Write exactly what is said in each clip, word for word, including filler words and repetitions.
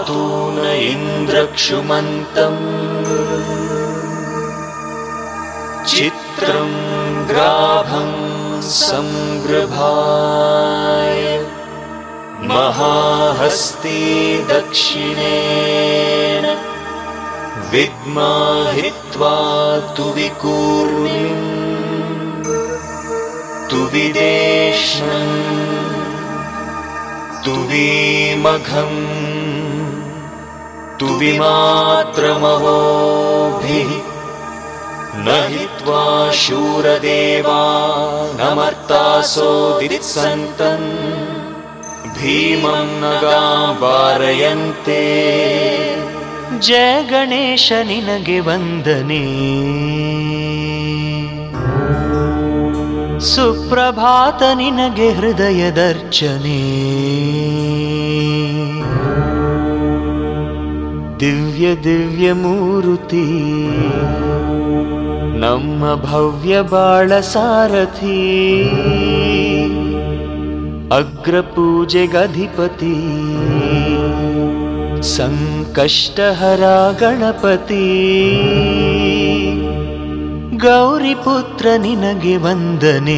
पातु न इन्द्रक्षुमन्तम् चित्रं ग्राभं संगृभाय महाहस्ती दक्षिणेन विद्मा हित्वा तु विकूर्मिम् तु विदेष्णम् तु विमघम् तु विमात्रमवोभिः न हित्वा शूरदेवानमर्तासो दित्सन्तन् भीमं नगां वारयन्ते। जय गणेश निनगे ವಂದನೆ, ಸುಪ್ರಭಾತ ನಿನಗೆ ಹೃದಯದರ್ಚನೆ, ದಿವ್ಯ ದಿವ್ಯ ಮೂರುತಿ ನಮ್ಮ ಭವ್ಯ ಬಾಳ ಸಾರಥಿ, ಅಗ್ರಪೂಜೆಗಧಿಪತಿ ಸಂಕಷ್ಟಹರ ಗಣಪತಿ, ಗೌರಿಪುತ್ರ ನಿನಗೆ ವಂದನೆ,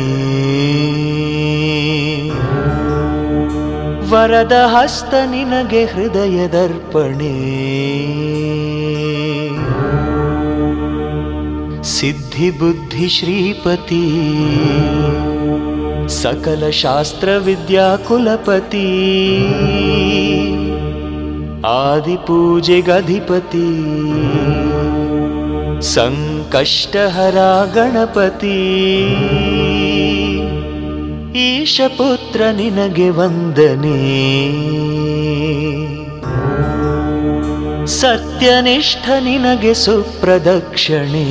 ವರದ ಹಸ್ತ ನಿನಗೆ ಹೃದಯದರ್ಪಣೆ, ಸಿದ್ಧಿ ಬುದ್ಧಿ ಶ್ರೀಪತಿ ಸಕಲ ಶಾಸ್ತ್ರ ವಿದ್ಯಾ ಕುಲಪತಿ, ಆದಿಪೂಜೆಗಧಿಪತಿ ಸಂಕಷ್ಟಹರ ಗಣಪತಿ, ಈಶಪುತ್ರ ನಿನಗೆ ವಂದನೆ, ಸತ್ಯನಿಷ್ಠ ನಿನಗೆ ಸುಪ್ರದಕ್ಷಿಣೆ,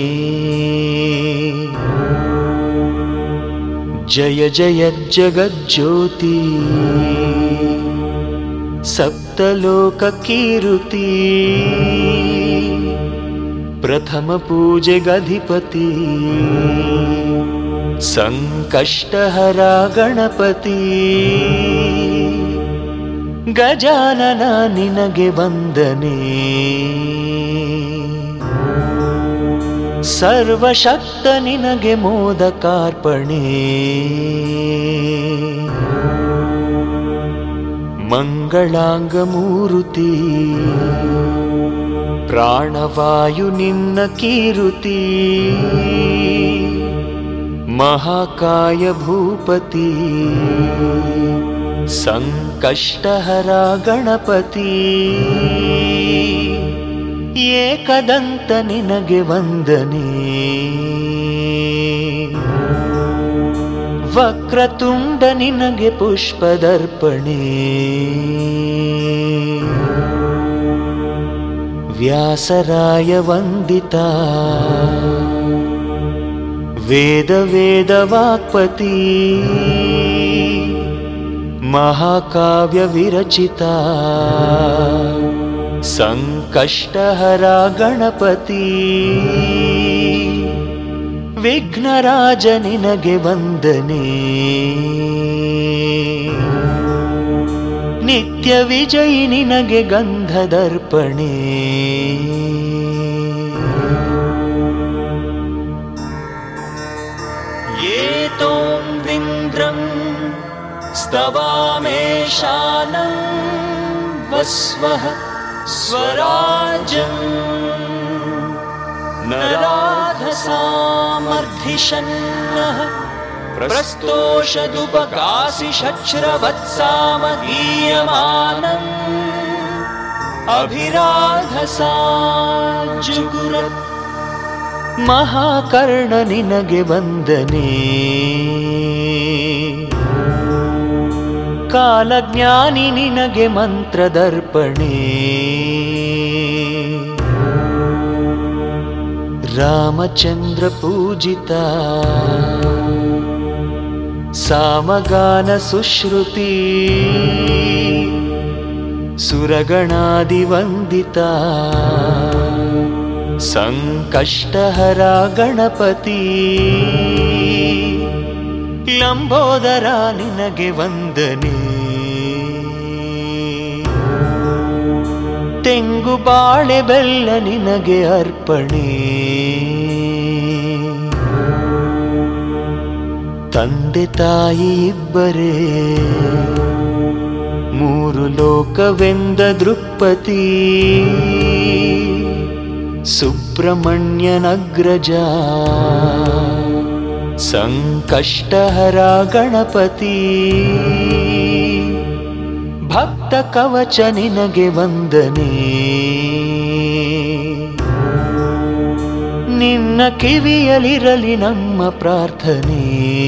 ಜಯ ಜಯ ಜಗಜ್ಯೋತಿ ಸಪ್ತಲೋಕ ಕೀರುತಿ, ಪ್ರಥಮ ಪೂಜೆಗಧಿಪತಿ ಸಂಕಷ್ಟಹರ ಗಣಪತಿ, ಗಜಾನನ ನಿನಗೆ ವಂದನೆ, ಸರ್ವಶಕ್ತ ನಿನಗೆ ಮೋದಕಾರ್ಪಣೆ, ಮಂಗಳಾಂಗ ಮೂರುತಿ ಪ್ರಾಣವಾಯು ನಿನ್ನ ಕೀರುತಿ, ಮಹಾಕಾಯ ಭೂಪತಿ ಸಂಕಷ್ಟಹರ ಗಣಪತಿ, ಏಕದಂತ ನಿನಗೆ ವಂದನೆ, ವಕ್ರತುಂಡ ನಿನಗೆ ಪುಷ್ಪದರ್ಪಣೆ, ವ್ಯಾಸರಾಯ ವಂದಿತ ವೇದ ವೇದ ವಾಕ್ಪತಿ, ಮಹಾಕಾವ್ಯ ವಿರಚಿತ ಸಂಕಷ್ಟಹರ ಗಣಪತಿ, ವಿಘ್ನರಾಜ ನಿನಗೆ ವಂದನೆ, ನಿತ್ಯ ವಿಜಯಿ ನಿನಗೆ ಗಂಧದರ್ಪಣೆ, ಏತೋಂದ್ರಿಂದ್ರಂ ಸ್ತವಾಮೇಶಾನಂ ವಸ್ವಃ ಸ್ವರಾಜಂ ನರಾಧಸಾಮರ್ಧಿಷನ್ನಃ ಪ್ರಸ್ತೋಷದುಪಕಾಸಿ ಶಚ್ರವತ್ಸಾಮಗೀಯಮಾನಂ ಅಭಿರಾಧಸಾ ಜುಗುರತ್। ಮಹಾಕರ್ಣ ನಿನಗೆ ವಂದನೆ, ಕಾಲಜ್ಞಾನಿ ನಿನಗೆ ಮಂತ್ರದರ್ಪಣೆ, ರಾಮಚಂದ್ರ ಪೂಜಿತ ಸಾಮಗಾನ ಸುಶ್ರುತಿ, ಸುರಗಣಾದಿ ವಂದಿತ ಸಂಕಷ್ಟಹರ ಗಣಪತಿ, ಲಂಬೋದರ ನಿನಗೆ ವಂದನೆ, ತೆಂಗು ಬಾಳೆ ಬೆಲ್ಲ ನಿನಗೆ ಅರ್ಪಣೆ. ತಂದೆ ತಾಯಿ ಇಬ್ಬರೇ ಮೂರು ಲೋಕವೆಂದ ದೃಕ್ಪತಿ. ಸುಬ್ರಹ್ಮಣ್ಯನಗ್ರಜ ಸಂಕಷ್ಟಹರ ಗಣಪತಿ. ಭಕ್ತ ಕವಚ ನಿನಗೆ ವಂದನೆ. ನಿನ್ನ ಕಿವಿಯಲಿರಲಿ ನಮ್ಮ ಪ್ರಾರ್ಥನೆ.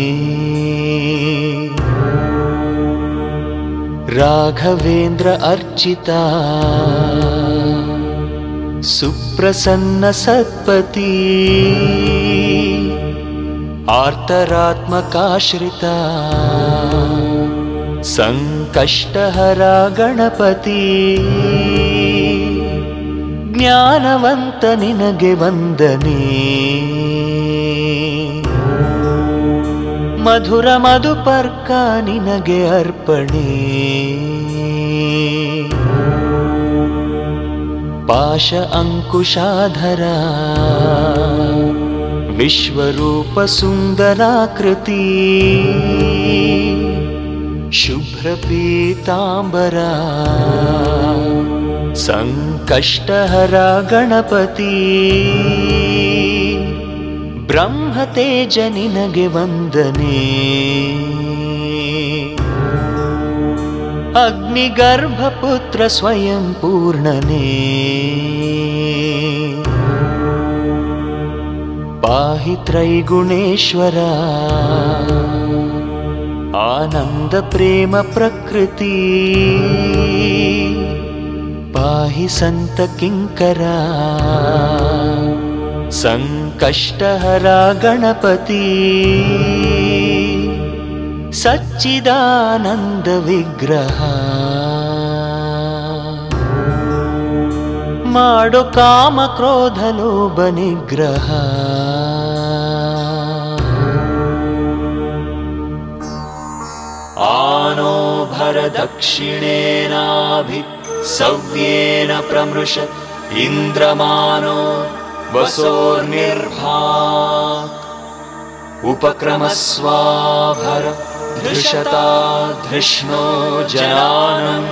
ರಾಘವೇಂದ್ರ ಅರ್ಚಿತ ಸುಪ್ರಸನ್ನ ಸತ್ಪತಿ. ಆರ್ತರಾತ್ಮಕಾಶ್ರಿತ ಸಂಕಷ್ಟಹರ ಗಣಪತಿ. ಜ್ಞಾನವಂತ ನಿನಗೆ ವಂದನೆ. ಮಧುರ ಮಧುಪರ್ಕ ನಿನಗೆ ಅರ್ಪಣೆ. ಪಾಶ ಅಂಕುಶಾಧರ ವಿಶ್ವರೂಪ ಸುಂದರಾಕೃತಿ. ಶುಭ್ರ ಪೀತಾಂಬರ ಸಂಕಷ್ಟಹರ ಗಣಪತಿ. ಬ್ರಹ್ಮತೇಜ ನಿನಗೆ ವಂದನೆ. ಅಗ್ನಿಗರ್ಭಪುತ್ರ ಸ್ವಯಂ ಪೂರ್ಣನೇ. ಪಾಹಿ ತ್ರೈಗುಣೇಶ್ವರ ಆನಂದ ಪ್ರೇಮ ಪ್ರಕೃತಿ. ಪಾಹಿ ಸಂತ ಕಿಂಕರ ಸಂಕಷ್ಟಹರ ಗಣಪತಿ. ಸಚ್ಚಿದಾನಂದ ವಿಗ್ರಹ ಮಾಡೋ ಕಾಮ ಕ್ರೋಧ ಲೋಭ ನಿಗ್ರಹ. ಆನೋ ಭರ ದಕ್ಷಿಣೇನಾಭಿ ಸವ್ಯೇನ ಪ್ರಮೃಶ ಇಂದ್ರಮಾನೋ ವಸೋರ್ನಿರ್ಭಾಕ್. ಉಪಕ್ರಮಸ್ವಾಭರ ಧೃಷತಾ ಧೃಷ್ಣೋ ಜನಾನಂ.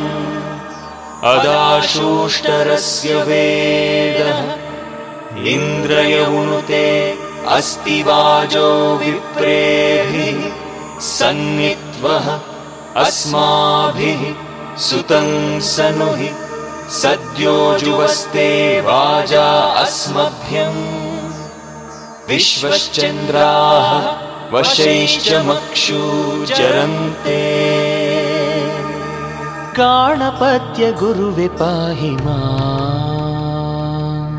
ಅದಾಶೂಷ್ಟರಸ್ಯ ವೇದಃ ಇಂದ್ರಯೌನುತೆ ಅಸ್ತಿ ವಾಜೋ ವಿಪ್ರೇಭಿಃ. ಸನ್ನಿತ್ವಃ ಅಸ್ಮಾಭಿಃ ಸುತಂ ಸನುಹಿ. ಸದ್ಯೋ ಜುವಸ್ತೆ ವಾಜಾ ಅಸ್ಮಭ್ಯಂ. ವಿಶ್ವಶ್ಚಂದ್ರಾಃ ವಶೈಶ್ಚ ಮಕ್ಷೂಚರಂತೆ. ಗಾಣಪತ್ಯ ಗುರುವೆ ಪಾಹಿ ಮಾಂ.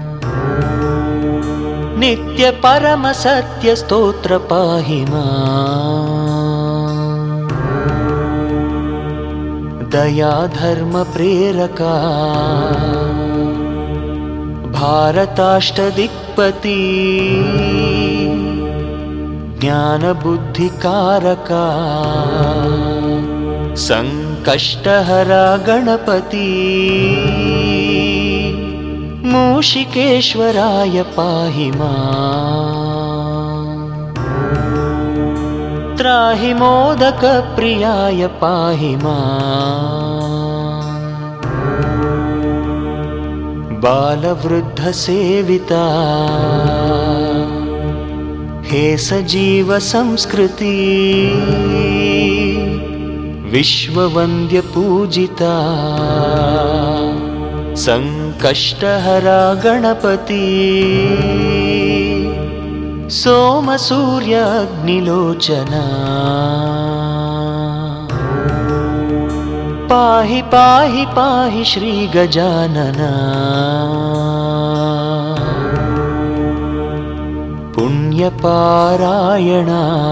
ನಿತ್ಯ ಪರಮ ಸತ್ಯ ಸ್ತೋತ್ರ ಪಾಹಿ ಮಾಂ. ದಯಾ ಧರ್ಮ ಪ್ರೇರಕ ಭಾರತಾಷ್ಟದಿಕ್ಪತಿ. ಜ್ಞಾನ ಬುದ್ಧಿಕಾರಕ ಸಂಕಷ್ಟಹರ ಗಣಪತಿ. ಮೂಷಿಕೇಶ್ವರಾಯ ಪಾಹಿ ಮಾಂ. ತ್ರಾಹಿ ಮೋದಕ ಪ್ರಿಯಾಯ ಪಾಹಿ ಮಾಂ. ಬಾಲವೃದ್ಧ ಸೇವಿತಾ ಹೇ ಸಜೀವ ಸಂಸ್ಕೃತಿ. ವಿಶ್ವವಂದ್ಯ ಪೂಜಿತ ಸಂಕಷ್ಟಹರ ಗಣಪತಿ. ಸೋಮ ಸೂರ್ಯ ಅಗ್ನಿಲೋಚನ ಪಾಹಿ ಪಾಹಿ ಪಾಹಿ ಶ್ರೀ ಗಜಾನನ. ಪುಣ್ಯ ಪಾರಾಯಣ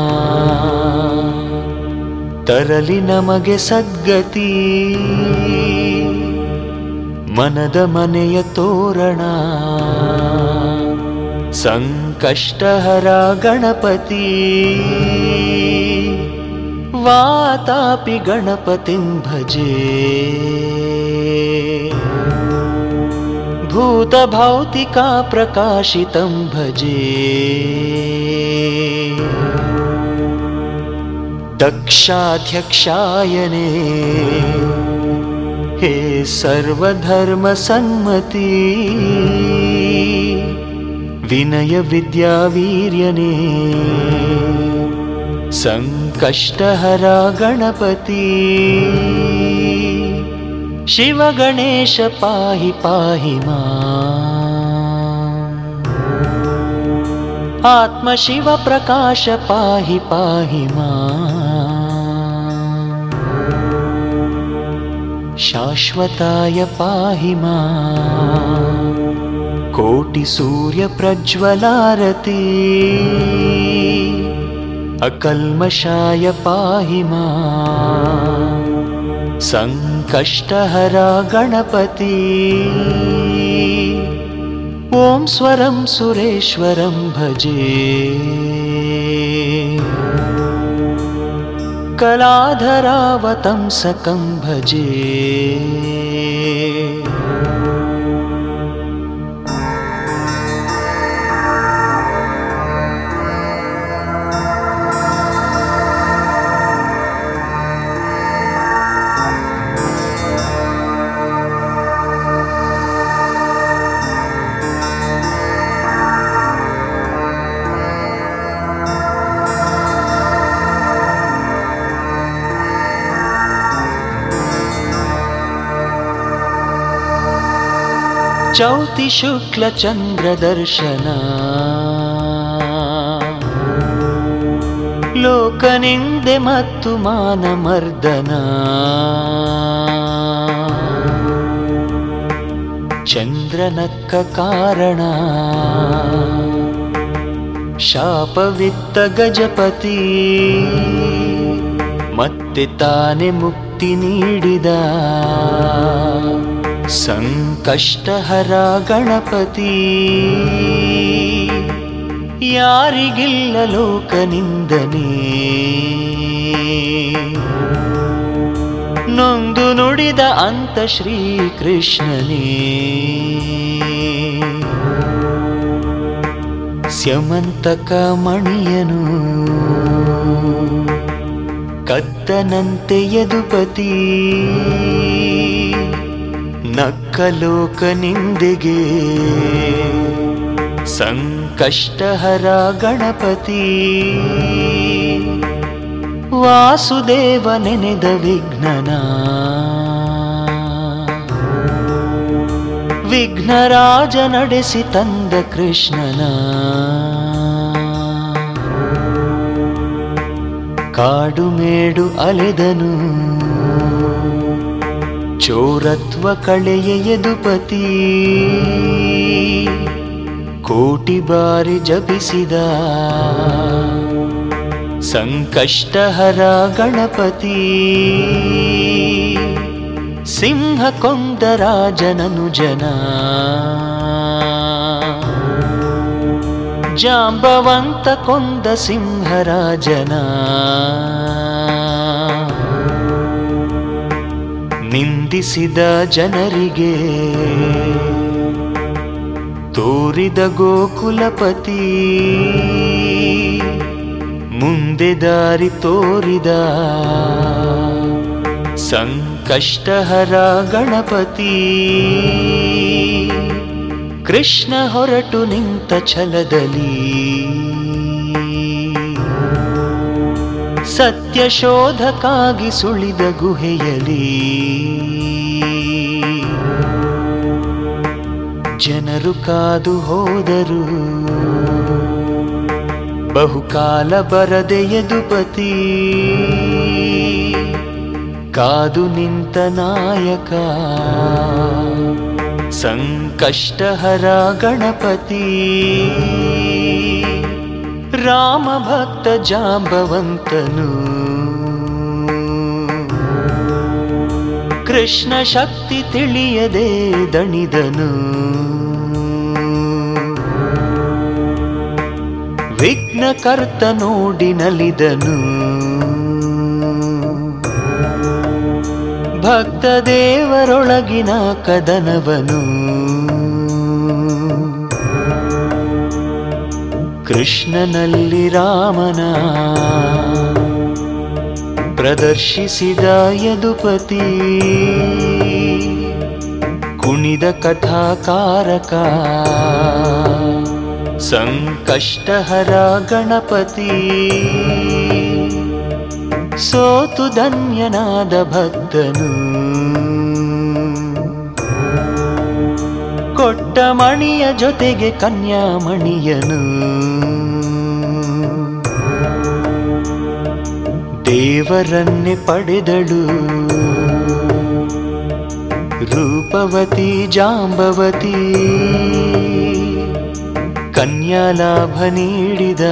ತರಲಿ ನಮಗೆ ಸದ್ಗತಿ. ಮನದ ಮನೆಯ ತೋರಣ ಸಂಕಷ್ಟಹರ ಗಣಪತಿ. ವಾತಾಪಿ ಗಣಪತಿಂ ಭಜೆ. भूतभौतिका प्रकाशितं भजे दक्षाध्यक्षायने हे सर्वधर्मसन्मति विनय विद्यावीर्यने संकष्टहरा गणपति शिव गणेश पाहि पाहि माम् आत्म शिव प्रकाश पाहि पाहि माम् शाश्वताय पाहि माम् कोटि सूर्य प्रज्वलारति अकल्मषाय पाहि माम् संकष्टहरा गणपति ओं स्वरं सुरेश्वरं भजे कलाधरावतंसकं भजे चौति शुक्ल चंद्र दर्शना लोकनिंदे मत्तु मानमर्दನ चंद्रनक्क कारण ಶಾಪವಿತ್ತ ಗಜಪತಿ ಮತ್ತೆ ತಾನೆ ಮುಕ್ತಿ ನೀಡಿದ ಸಂಕಷ್ಟಹರ ಗಣಪತಿ ಯಾರಿಗಿಲ್ಲ ಲೋಕನಿಂದನೆ ನೊಂದು ನುಡಿದ ಅಂತ ಶ್ರೀಕೃಷ್ಣನೇ ಸ್ಯಮಂತಕ ಮಣಿಯನು ಕದ್ದನಂತೆ ಯದುಪತಿ ನಕ್ಕಲೋಕ ನಿಂದೆಗೆ ಸಂಕಷ್ಟಹರ ಗಣಪತಿ ವಾಸುದೇವ ನೆನೆದ ವಿಘ್ನನ ವಿಘ್ನರಾಜ ನಡೆಸಿ ತಂದ ಕೃಷ್ಣನ ಕಾಡು ಮೇಡು ಅಲೆದನು ಚೋರತ್ವ ಕಳೆಯ ಯದುಪತಿ ಕೋಟಿ ಬಾರಿ ಜಪಿಸಿದ ಸಂಕಷ್ಟಹರ ಗಣಪತಿ ಸಿಂಹ ಕೊಂದ ರಾಜನನು ಜನ ಜಾಂಬವಂತ ಕೊಂದ ಸಿಂಹರಾಜನ ನಿಂದಿಸಿದ ಜನರಿಗೆ ತೋರಿದ ಗೋಕುಲಪತಿ ಮುಂದೆ ದಾರಿ ತೋರಿದ ಸಂಕಷ್ಟಹರ ಗಣಪತಿ ಕೃಷ್ಣ ಹೊರಟು ನಿಂತ ಛಲದಲ್ಲಿ ಸತ್ಯ ಶೋಧಕ್ಕಾಗಿ ಸುಳಿದ ಗುಹೆಯಲ್ಲಿ ಜನರು ಕಾದು ಹೋದರು ಬಹುಕಾಲ ಬರದೆ ಯದುಪತಿ ಕಾದು ನಿಂತ ನಾಯಕ ಸಂಕಷ್ಟಹರ ಗಣಪತಿ ರಾಮ ಭಕ್ತ ಜಾಂಬವಂತನು ಕೃಷ್ಣ ಶಕ್ತಿ ತಿಳಿಯದೆ ದಣಿದನು ವಿಘ್ನಕರ್ತ ನೋಡಿ ನಲಿದನು ಭಕ್ತ ದೇವರೊಳಗಿನ ಕದನವನು ಕೃಷ್ಣನಲ್ಲಿ ರಾಮನ ಪ್ರದರ್ಶಿಸಿದ ಯದುಪತಿ ಕುಣಿದ ಕಥಾಕಾರಕ ಸಂಕಷ್ಟಹರ ಗಣಪತಿ ಸೋತು ಧನ್ಯನಾದ ಭಕ್ತನು ಕೊಟ್ಟ ಮಣಿಯ ಜೊತೆಗೆ ಕನ್ಯಾಮಣಿಯನು ದೇವರನ್ನೇ ಪಡೆದಳು ರೂಪವತಿ ಜಾಂಬವತಿ ಕನ್ಯಾಲಾಭ ನೀಡಿದ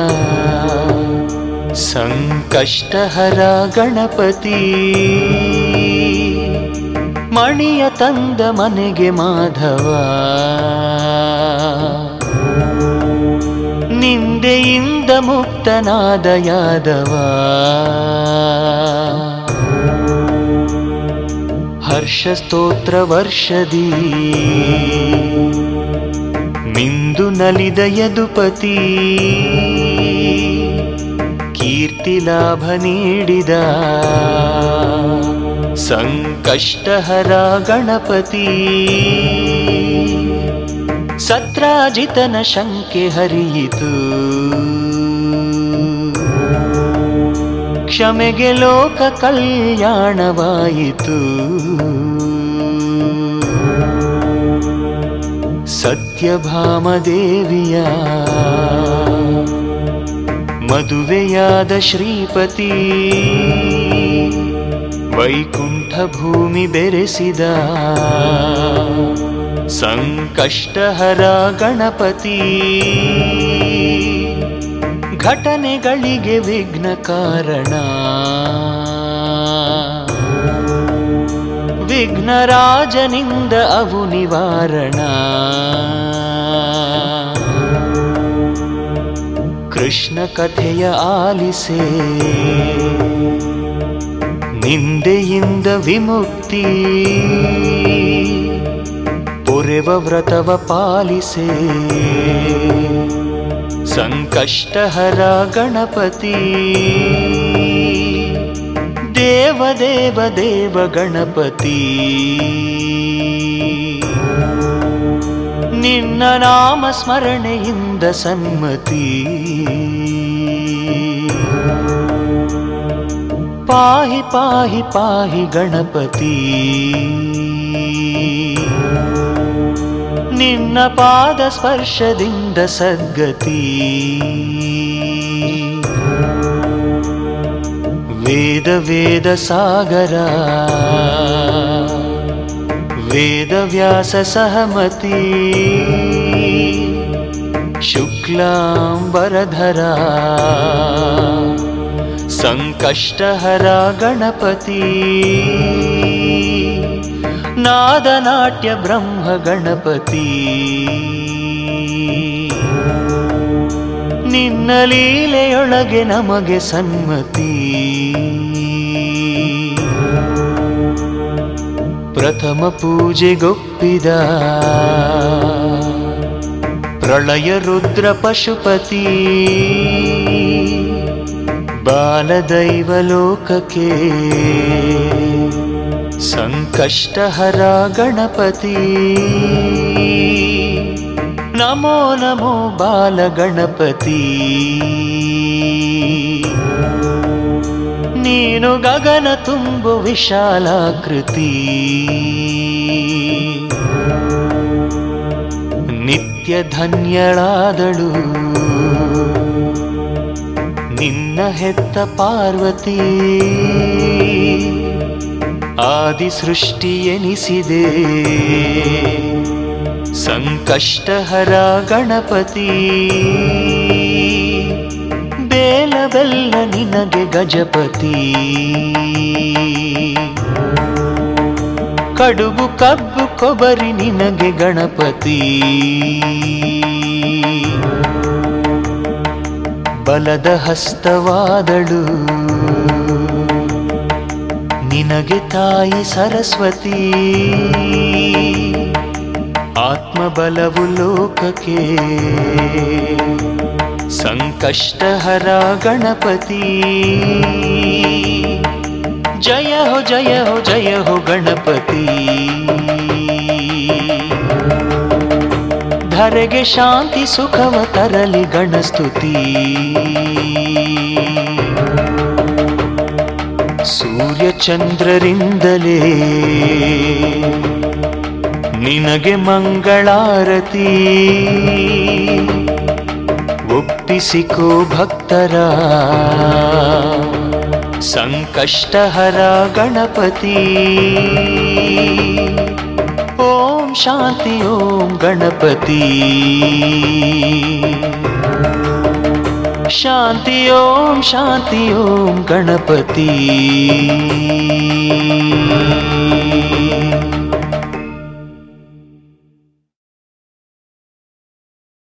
ಸಂಕಷ್ಟಹರ ಗಣಪತಿ ಮಣಿಯ ತಂದ ಮನೆಗೆ ಮಾಧವ ನಿಂದೆಯಿಂದ ಮುಕ್ತನಾದ ಯಾದವ ಹರ್ಷ ಸ್ತೋತ್ರ ವರ್ಷದಿ ಮಿಂದು ನಲಿದ ಯದುಪತಿ ಕೀರ್ತಿ ಲಾಭ ನೀಡಿದ ಸಂಕಷ್ಟಹರ ಗಣಪತಿ ಸತ್ರಾಜಿತನ ಶಂಕೆ ಹರಿಯಿತು ಕ್ಷಮೆಗೆ ಲೋಕ ಕಲ್ಯಾಣವಾಯಿತು ಸತ್ಯಭಾಮದೇವಿಯ ಮದುವೆಯಾದ ಶ್ರೀಪತಿ ವೈಕುಂಠ ಭೂಮಿ ಬೆರೆಸಿದ ಸಂಕಷ್ಟಹರ ಗಣಪತಿ ಘಟನೆಗಳಿಗೆ ವಿಘ್ನ ಕಾರಣ ವಿಘ್ನರಾಜನಿಂದ ಅವು ನಿವಾರಣ ಕೃಷ್ಣ ಕಥೆಯ ಆಲಿಸೆ ನಿಂದೆಯಿಂದ ವಿಮುಕ್ತಿ ಪೊರೆವ ವ್ರತವ ಪಾಲಿಸೆ ಸಂಕಷ್ಟಹರ ಗಣಪತಿ ದೇವ ದೇವ ದೇವ ಗಣಪತಿ ನಿನ್ನ ನಾಮ ಸ್ಮರಣೆಯಿಂದ ಸನ್ಮತಿ ಪಾಹಿ ಪಾಹಿ ಪಾಹಿ ಗಣಪತಿ ನಿನ್ನ ಪಾದ ಸ್ಪರ್ಶದಿಂದ ಸದ್ಗತಿ ವೇದ ವೇದ ಸಾಗರ ವೇದವ್ಯಾಸ ಸಹಮತಿ ಶುಕ್ಲಾಂಬರಧರ ಸಂಕಷ್ಟಹರ ಗಣಪತಿ ನಾದನಾಟ್ಯ ಬ್ರಹ್ಮ ಗಣಪತಿ ನಿನ್ನ ಲೀಲೆಯೊಳಗೆ ನಮಗೆ ಸನ್ಮತಿ ಪ್ರಥಮ ಪೂಜೆಗೊಪ್ಪಿದ ಪ್ರಳಯ ರುದ್ರ ಪಶುಪತಿ ಬಾಲದೈವ ಲೋಕಕ್ಕೆ ಸಂಕಷ್ಟಹರ ಗಣಪತಿ ನಮೋ ನಮೋ ಬಾಲ ಗಣಪತಿ ನೀನು ಗಗನ ತುಂಬು ವಿಶಾಲಾಕೃತಿ ನಿತ್ಯ ಧನ್ಯಳಾದಳು ನಿನ್ನ ಹೆತ್ತ ಪಾರ್ವತಿ ಆದಿ ಸೃಷ್ಟಿ ಎನಿಸಿದೆ ಸಂಕಷ್ಟಹರ ಗಣಪತಿ ಬೇಲ ಬೆಲ್ಲ ನಿನಗೆ ಗಜಪತಿ ಕಡುಬು ಕಬ್ಬು ಕೊಬರಿ ನಿನಗೆ ಗಣಪತಿ ಬಲದ ಹಸ್ತವಾದಳು ನಿನಗೆ ತಾಯಿ ಸರಸ್ವತಿ ಆತ್ಮಬಲವು ಲೋಕಕ್ಕೆ ಸಂಕಷ್ಟಹರ ಗಣಪತಿ ಜಯ ಹೋ ಜಯ ಹೋ ಜಯ ಹೋ ಗಣಪತಿ ಧರೆಗೆ ಶಾಂತಿ ಸುಖವ ತರಲಿ ಗಣಸ್ತುತಿ ಸೂರ್ಯ ಚಂದ್ರರಿಂದಲೇ ನಿನಗೆ ಮಂಗಳಾರತಿ ಒಪ್ಪಿಸಿಕೋ ಭಕ್ತರ ಸಂಕಷ್ಟಹರ ಗಣಪತಿ ಓಂ ಶಾಂತಿ ಓಂ ಗಣಪತಿ ಶಾಂತಿ ಓಂ ಶಾಂತಿ ಓಂ ಗಣಪತಿ